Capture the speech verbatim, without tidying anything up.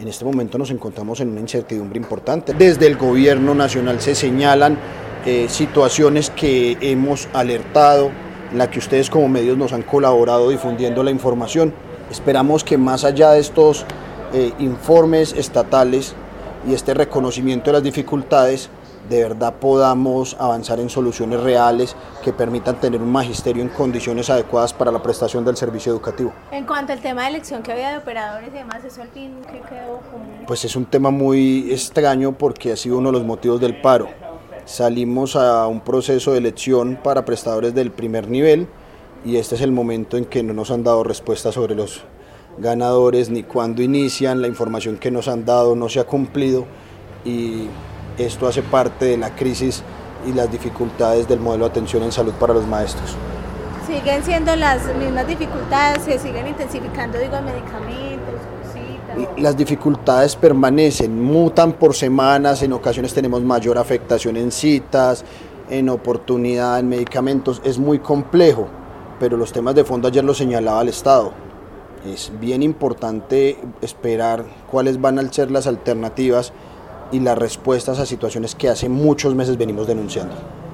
En este momento nos encontramos en una incertidumbre importante. Desde el gobierno nacional se señalan eh, situaciones que hemos alertado, en la que ustedes como medios nos han colaborado difundiendo la información. Esperamos que más allá de estos eh, informes estatales y este reconocimiento de las dificultades, de verdad podamos avanzar en soluciones reales que permitan tener un magisterio en condiciones adecuadas para la prestación del servicio educativo. En cuanto al tema de elección que había de operadores y demás, ¿eso al fin qué quedó como? Pues es un tema muy extraño porque ha sido uno de los motivos del paro. Salimos a un proceso de elección para prestadores del primer nivel y este es el momento en que no nos han dado respuesta sobre los ganadores ni cuándo inician, la información que nos han dado no se ha cumplido y esto hace parte de la crisis y las dificultades del modelo de atención en salud para los maestros. ¿Siguen siendo las mismas dificultades? ¿Se siguen intensificando, digo, medicamentos, cositas? Las dificultades permanecen, mutan por semanas, en ocasiones tenemos mayor afectación en citas, en oportunidad, en medicamentos, es muy complejo, pero los temas de fondo ayer lo señalaba el Estado. Es bien importante esperar cuáles van a ser las alternativas y las respuestas a situaciones que hace muchos meses venimos denunciando.